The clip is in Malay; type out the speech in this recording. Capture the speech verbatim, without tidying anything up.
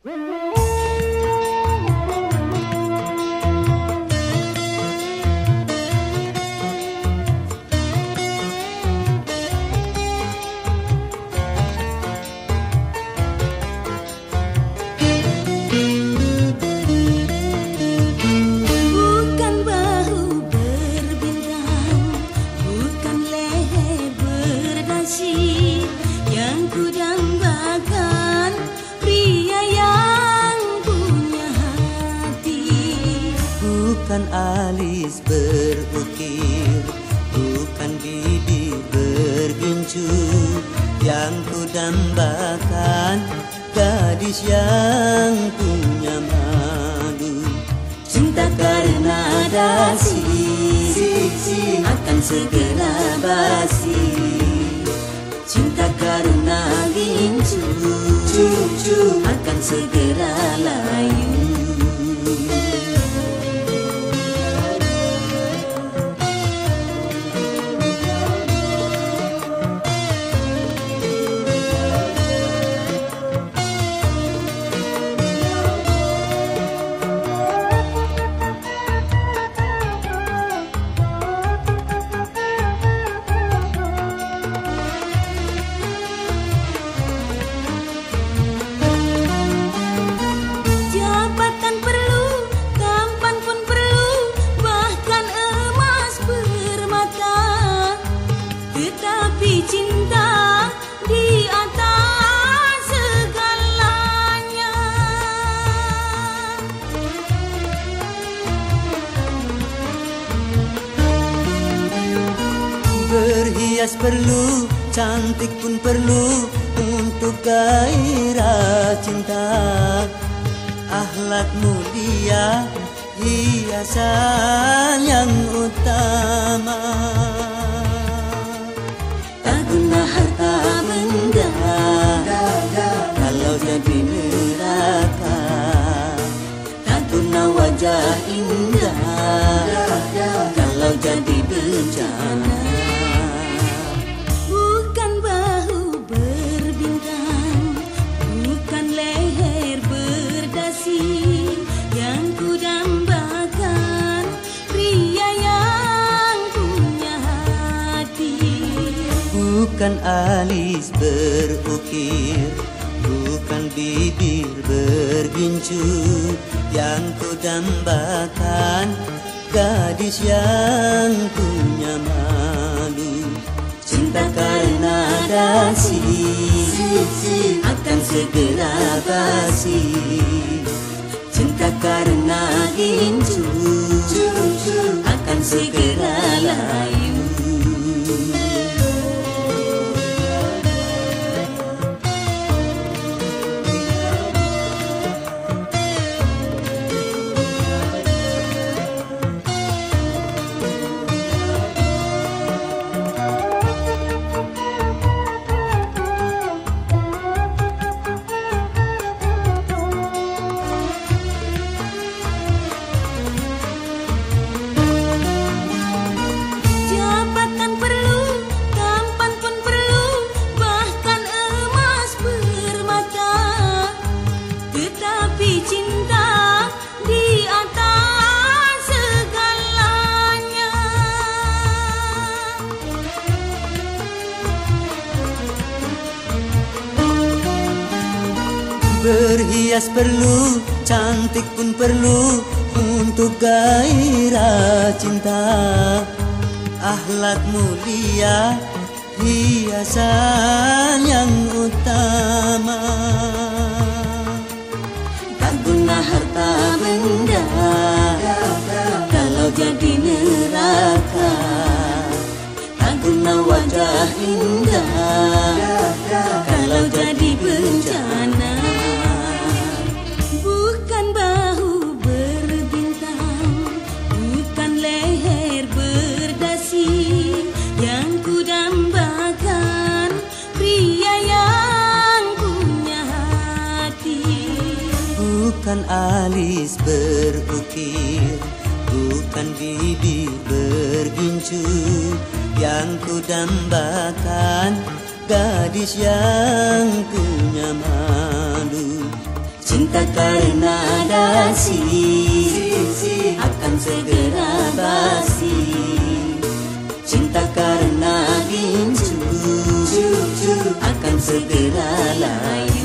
Bukan alis berukir, bukan bibir bergincu, yang ku dambakan gadis yang punya malu. Cinta karena dasi akan segera basi, cinta karena gincu akan segera layu. Berhias perlu, cantik pun perlu untuk gairah cinta. Akhlak mulia, hiasan yang utama. Tak guna harta benda kalau jadi neraka. Tak guna wajah indah kalau jadi bencana. Bukan alis berukir, bukan bibir bergincu, yang ku dambakan gadis yang punya malu. Cinta karena dasi akan segera basi, cinta karena gincu akan segera layu. Berhias perlu, cantik pun perlu untuk gairah cinta. Akhlak mulia, hiasan yang utama. Tak guna harta benda kalau jadi neraka. Tak guna wajah indah kalau jadi bencana. Bukan alis berukir, bukan bibir bergincu, yang ku dambakan gadis yang punya malu. Cinta Cinta karena dasi akan segera basi. Cinta karena gincu akan segera layu.